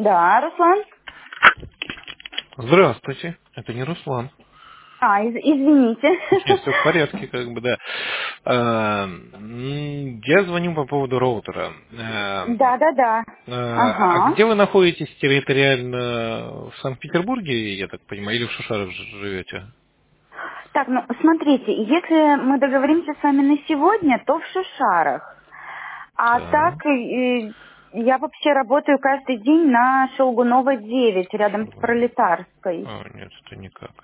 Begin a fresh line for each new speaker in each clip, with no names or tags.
Да, Руслан?
Здравствуйте, это не Руслан.
Извините.
Нет, все в порядке, как бы, да. Я звоню по поводу роутера.
Да.
А
Ага.
где вы находитесь территориально? В Санкт-Петербурге, я так понимаю, или в Шушарах живете?
Так, ну, смотрите, если мы договоримся с вами на сегодня, то в Шишарах. А
Так.
так, я вообще работаю каждый день на Шелгунова 9, рядом с Пролетарской.
Нет, это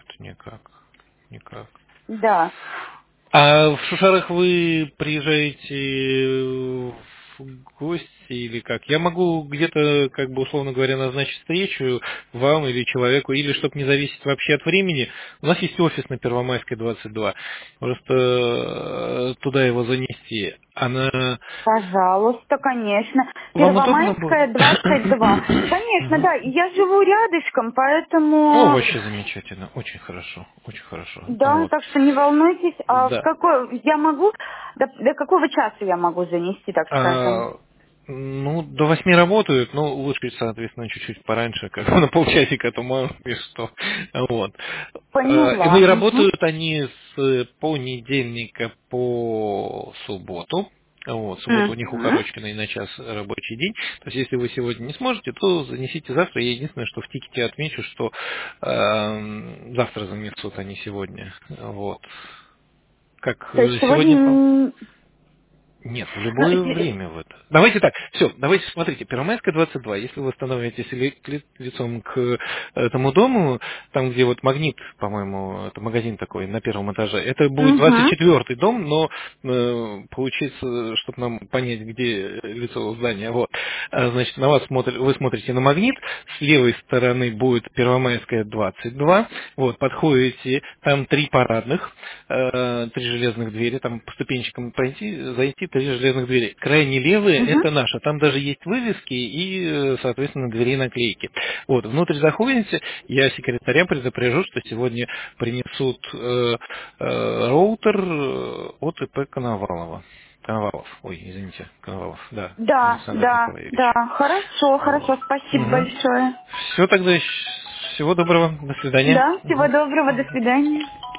никак.
Да.
А в Шушарах вы приезжаете в гости или как? Я могу где-то, как бы, условно говоря, назначить встречу вам или человеку, или чтобы не зависеть вообще от времени. У нас есть офис на Первомайской 22. Просто туда его занести. Она...
Пожалуйста, конечно.
Вам удобно будет?
Первомайская, 22. Конечно,
Мгм.
да. Я живу рядышком,
О,
поэтому...
вообще замечательно. Очень хорошо. Очень хорошо.
Да,
Вот.
так что не волнуйтесь. А в
Да.
какой я могу, до какого часа я могу занести, так скажем?
Ну, до 8 работают, но лучше, соответственно, чуть-чуть пораньше, как бы на полчасика, то мало ли что. Вот. И
Поняла.
мы
Угу.
работают они с понедельника по субботу. Вот, суббота у них
Угу.
укороченный на час рабочий день. То есть, если вы сегодня не сможете, то занесите завтра. Я единственное, что в тикете отмечу, что завтра занесут они сегодня. Вот. Как
То есть сегодня...
сегодня нет, в любое время в это. Давайте так, все, давайте смотрите, Первомайская 22, если вы становитесь лицом к этому дому, там, где вот Магнит, по-моему, это магазин такой на первом этаже, это будет
Угу.
24-й дом, но получится, чтобы нам понять, где лицо здания, вот. Значит, на вас вы смотрите на Магнит, с левой стороны будет Первомайская 22, вот, подходите, там 3 парадных, 3 железных двери, там по ступенчикам пройти, зайти, 3 железных двери. Крайне левые
Угу.
это наша, там даже есть вывески и, соответственно, двери наклейки. Вот, внутрь заходите, я секретаря предупрежу, что сегодня принесут роутер от ИП Коновалова. Коновалов, ой, извините, Коновалов, да, Александр
Да.
Николаевич. Вот.
Хорошо, спасибо большое.
Все тогда, всего доброго, до свидания.
Да, всего доброго, до свидания.